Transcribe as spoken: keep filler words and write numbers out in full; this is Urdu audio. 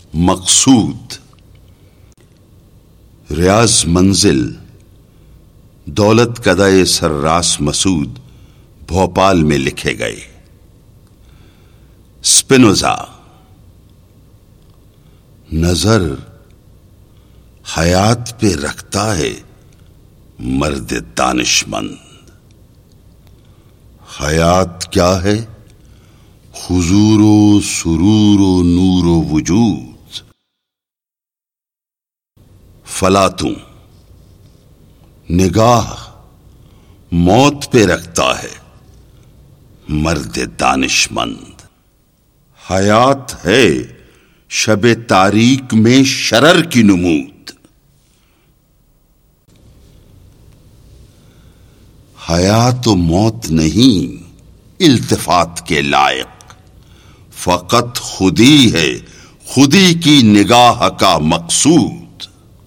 مقصود ریاض منزل دولت کدائے سراس مسعود بھوپال میں لکھے گئے۔ اسپینوزا نظر حیات پہ رکھتا ہے مرد دانشمند۔ حیات کیا ہے؟ حضور و سرور و نور و وجود۔ فلاطوں نگاہ موت پہ رکھتا ہے مرد دانشمند۔ حیات ہے شب تاریک میں شرر کی نمود۔ حیات و موت نہیں التفات کے لائق، فقط خودی ہے خودی کی نگاہ کا مقصود۔